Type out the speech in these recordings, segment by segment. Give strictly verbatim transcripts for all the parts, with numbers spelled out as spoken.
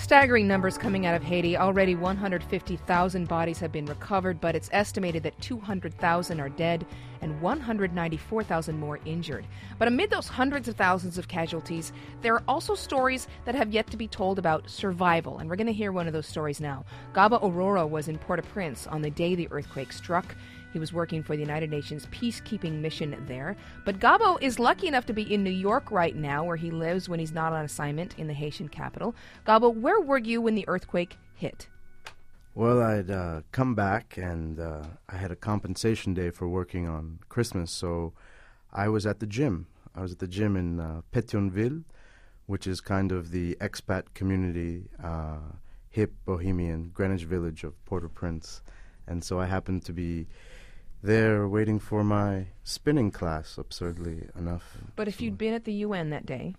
Staggering numbers coming out of Haiti. Already one hundred fifty thousand bodies have been recovered, but it's estimated that two hundred thousand are dead and one hundred ninety-four thousand more injured. But amid those hundreds of thousands of casualties, there are also stories that have yet to be told about survival, and we're going to hear one of those stories now. Gaba Aurora was in Port-au-Prince on the day the earthquake struck. He was working for the United Nations peacekeeping mission there. But Gabo is lucky enough to be in New York right now, where he lives when he's not on assignment in the Haitian capital. Gabo, where were you when the earthquake hit? Well, I'd uh, come back, and uh, I had a compensation day for working on Christmas, so I was at the gym. I was at the gym in uh, Pétionville, which is kind of the expat community, uh, hip, bohemian, Greenwich Village of Port-au-Prince. And so I happened to be there waiting for my spinning class, absurdly enough. But if you'd been at the U N that day,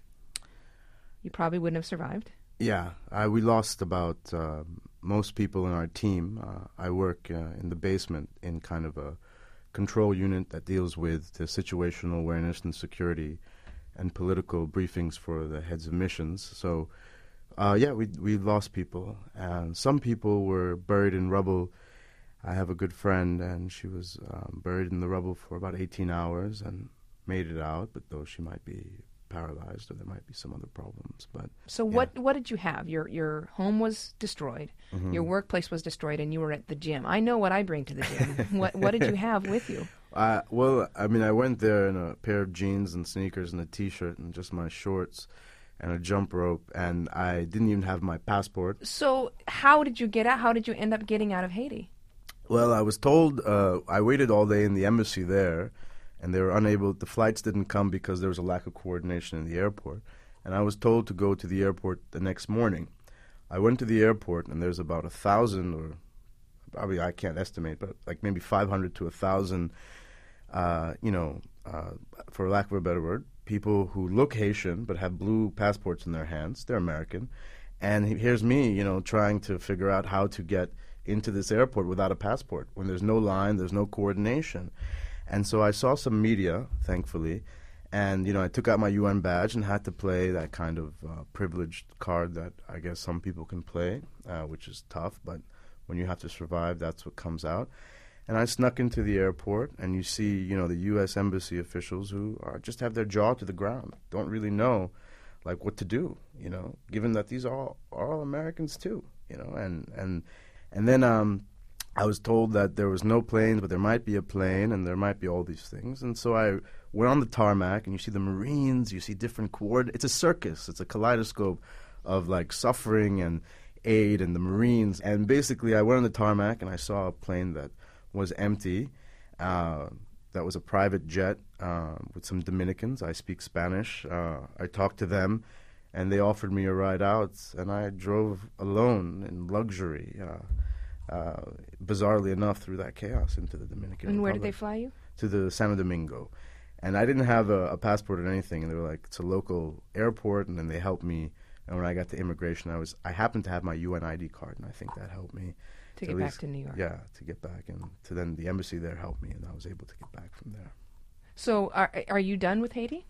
you probably wouldn't have survived. Yeah, I, we lost about uh, most people in our team. Uh, I work uh, in the basement in kind of a control unit that deals with the situational awareness and security and political briefings for the heads of missions. So, uh, yeah, we we lost people. And some people were buried in rubble. I have a good friend, and she was um, buried in the rubble for about eighteen hours and made it out, but though she might be paralyzed or there might be some other problems. But So yeah. what what did you have? Your your home was destroyed, Mm-hmm. your workplace was destroyed, and you were at the gym. I know what I bring to the gym. what what did you have with you? Uh, well, I mean, I went there in a pair of jeans and sneakers and a T-shirt and just my shorts and a jump rope, and I didn't even have my passport. So how did you get out? How did you end up getting out of Haiti? Well, I was told, uh, I waited all day in the embassy there, and they were unable, the flights didn't come because there was a lack of coordination in the airport. And I was told to go to the airport the next morning. I went to the airport, and there's about a thousand, or probably I can't estimate, but like maybe five hundred to a thousand, uh, you know, uh, for lack of a better word, people who look Haitian but have blue passports in their hands. They're American. And he- here's me, you know, trying to figure out how to get into this airport without a passport when there's no line, there's no coordination. And so I saw some media, thankfully, and, you know, I took out my U N badge and had to play that kind of uh, privileged card that I guess some people can play, uh, which is tough, but when you have to survive, that's what comes out. And I snuck into the airport, and you see, you know, the U S Embassy officials who are, just have their jaw to the ground, don't really know, like, what to do, you know, given that these are all, are all Americans too, you know, and, and And then um, I was told that there was no planes, but there might be a plane, and there might be all these things. And so I went on the tarmac, and you see the Marines, you see different coordinates. It's a circus. It's a kaleidoscope of, like, suffering and aid and the Marines. And basically I went on the tarmac, and I saw a plane that was empty. Uh, that was a private jet uh, with some Dominicans. I speak Spanish. Uh, I talked to them. And they offered me a ride out, and I drove alone in luxury, uh, uh, bizarrely enough, through that chaos into the Dominican And where did Republic. they fly you? To the Santo Domingo. And I didn't have a, a passport or anything, and they were like, it's a local airport, and then they helped me. And when I got to immigration, I was I happened to have my U N I D card, and I think that helped me. To at get least- back to New York. Yeah, to get back. And to then the embassy there helped me, and I was able to get back from there. So are are you done with Haiti?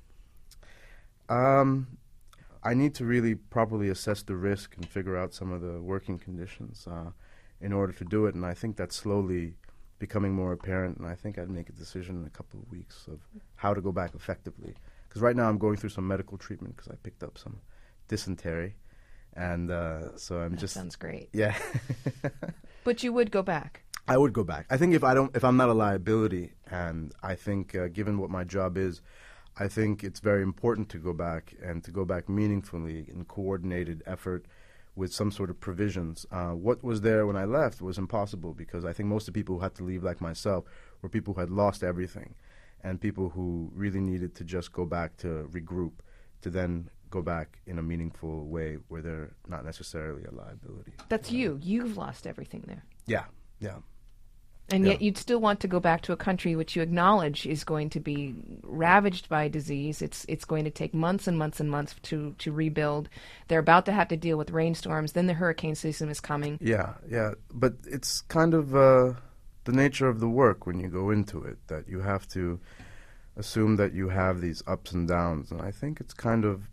Um... I need to really properly assess the risk and figure out some of the working conditions uh, in order to do it, and I think that's slowly becoming more apparent, and I think I'd make a decision in a couple of weeks of how to go back effectively. Because right now I'm going through some medical treatment because I picked up some dysentery, and uh, so I'm That just... sounds great. Yeah. But you would go back? I would go back. I think if I don't, if I'm not a liability, and I think uh, given what my job is, I think it's very important to go back and to go back meaningfully in coordinated effort with some sort of provisions. Uh, what was there when I left was impossible because I think most of the people who had to leave, like myself, were people who had lost everything and people who really needed to just go back to regroup, to then go back in a meaningful way where they're not necessarily a liability. That's you. You've lost everything there. Yeah, yeah. And Yeah. yet you'd still want to go back to a country which you acknowledge is going to be ravaged by disease. It's it's going to take months and months and months to, to rebuild. They're about to have to deal with rainstorms. Then the hurricane season is coming. Yeah, yeah. But it's kind of uh, the nature of the work when you go into it, that you have to assume that you have these ups and downs. And I think it's kind of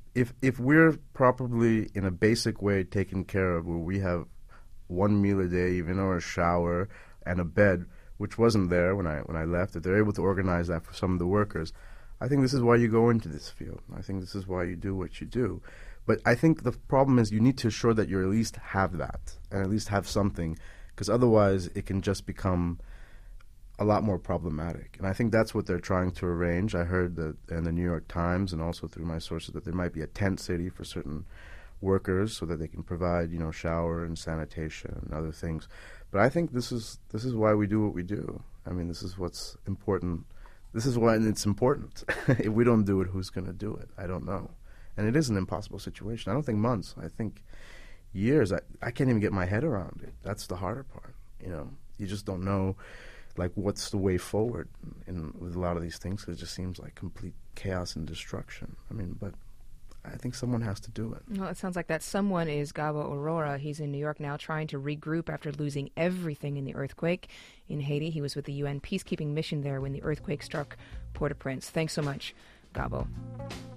if if we're properly, in a basic way, taken care of, where we have one meal a day, even, or a shower and a bed, which wasn't there when I when I left, if they're able to organize that for some of the workers, I think this is why you go into this field. I think this is why you do what you do. But I think the problem is you need to ensure that you at least have that, and at least have something, because otherwise it can just become a lot more problematic. And I think that's what they're trying to arrange. I heard that in the New York Times and also through my sources that there might be a tent city for certain workers so that they can provide, you know, shower and sanitation and other things. But I think this is this is why we do what we do. I mean, this is what's important. This is why it's important. If we don't do it, who's going to do it? I don't know. And it is an impossible situation. I don't think months. I think years. I, I can't even get my head around it. That's the harder part. You know, you just don't know, like, what's the way forward in, with a lot of these things, because it just seems like complete chaos and destruction. I mean, but I think someone has to do it. Well, it sounds like that someone is Gabo Aurora. He's in New York now trying to regroup after losing everything in the earthquake in Haiti. He was with the U N peacekeeping mission there when the earthquake struck Port-au-Prince. Thanks so much, Gabo.